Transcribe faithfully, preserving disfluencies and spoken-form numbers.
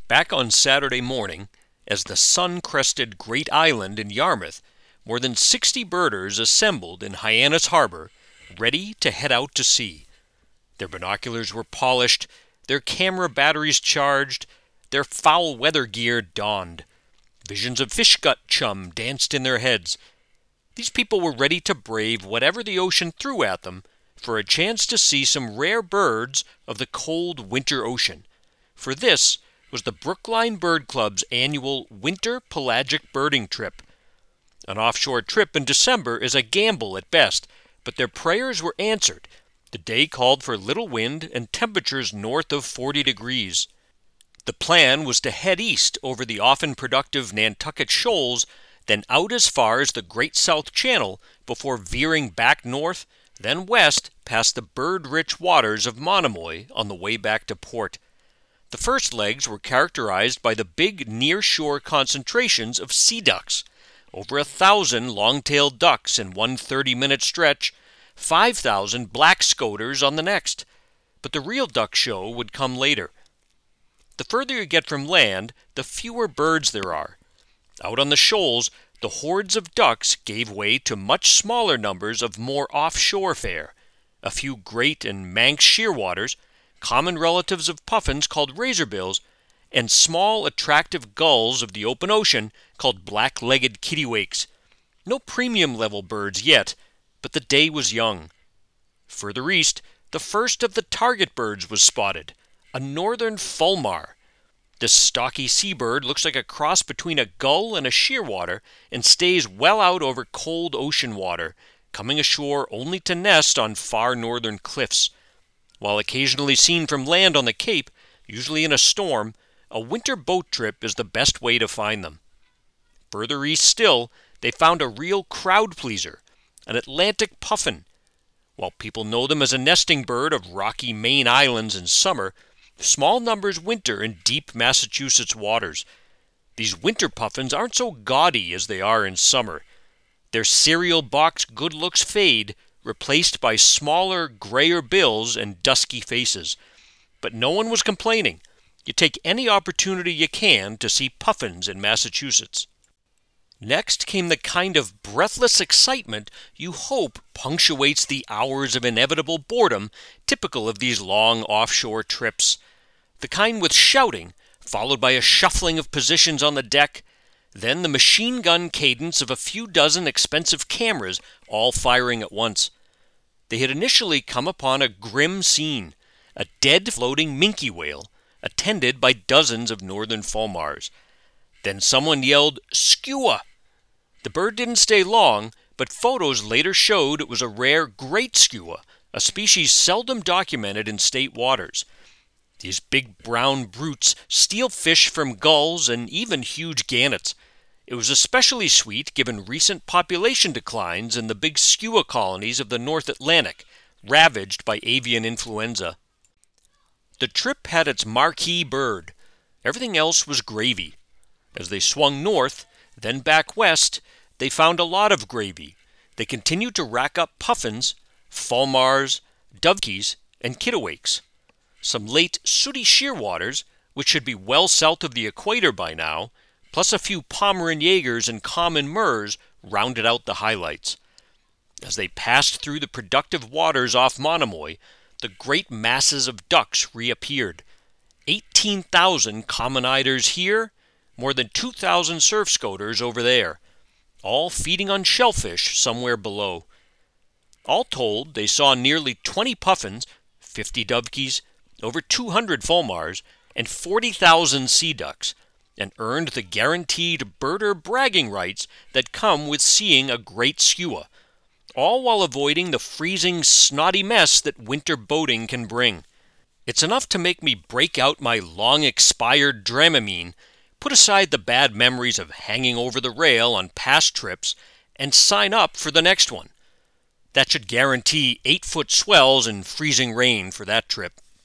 Back on Saturday morning, as the sun crested Great Island in Yarmouth, more than sixty birders assembled in Hyannis Harbor, ready to head out to sea. Their binoculars were polished, their camera batteries charged, their foul weather gear donned. Visions of fish gut chum danced in their heads. These people were ready to brave whatever the ocean threw at them for a chance to see some rare birds of the cold winter ocean. For this was the Brookline Bird Club's annual Winter Pelagic Birding Trip. An offshore trip in December is a gamble at best, but their prayers were answered. The day called for little wind and temperatures north of forty degrees. The plan was to head east over the often productive Nantucket Shoals, then out as far as the Great South Channel before veering back north, then west past the bird-rich waters of Monomoy on the way back to port. The first legs were characterized by the big near-shore concentrations of sea ducks. Over a thousand long-tailed ducks in one thirty-minute stretch, five thousand black scoters on the next. But the real duck show would come later. The further you get from land, the fewer birds there are. Out on the shoals, the hordes of ducks gave way to much smaller numbers of more offshore fare. A few great and Manx shearwaters, common relatives of puffins called razorbills, and small attractive gulls of the open ocean called black-legged kittiwakes. No premium-level birds yet, but the day was young. Further east, the first of the target birds was spotted, a northern fulmar. This stocky seabird looks like a cross between a gull and a shearwater and stays well out over cold ocean water, coming ashore only to nest on far northern cliffs. While occasionally seen from land on the Cape, usually in a storm, a winter boat trip is the best way to find them. Further east still, they found a real crowd-pleaser, an Atlantic puffin. While people know them as a nesting bird of rocky Maine islands in summer, small numbers winter in deep Massachusetts waters. These winter puffins aren't so gaudy as they are in summer. Their cereal box good looks fade, replaced by smaller, grayer bills and dusky faces. But no one was complaining. You take any opportunity you can to see puffins in Massachusetts. Next came the kind of breathless excitement you hope punctuates the hours of inevitable boredom typical of these long offshore trips. The kind with shouting, followed by a shuffling of positions on the deck, then the machine gun cadence of a few dozen expensive cameras all firing at once. They had initially come upon a grim scene, a dead floating minke whale, attended by dozens of northern fulmars. Then someone yelled, "Skua!" The bird didn't stay long, but photos later showed it was a rare great skua, a species seldom documented in state waters. These big brown brutes steal fish from gulls and even huge gannets. It was especially sweet given recent population declines in the big skua colonies of the North Atlantic, ravaged by avian influenza. The trip had its marquee bird. Everything else was gravy. As they swung north, then back west, they found a lot of gravy. They continued to rack up puffins, fulmars, dovekies, and kittiwakes. Some late sooty shearwaters, which should be well south of the equator by now, plus a few Pomeranian Jaegers and common murres rounded out the highlights. As they passed through the productive waters off Monomoy, the great masses of ducks reappeared. eighteen thousand common eiders here, more than two thousand surf scoters over there, all feeding on shellfish somewhere below. All told, they saw nearly twenty puffins, fifty dovekies, over two hundred fulmars, and forty thousand sea ducks, and earned the guaranteed birder bragging rights that come with seeing a great skua, all while avoiding the freezing, snotty mess that winter boating can bring. It's enough to make me break out my long-expired Dramamine, put aside the bad memories of hanging over the rail on past trips, and sign up for the next one. That should guarantee eight-foot swells and freezing rain for that trip.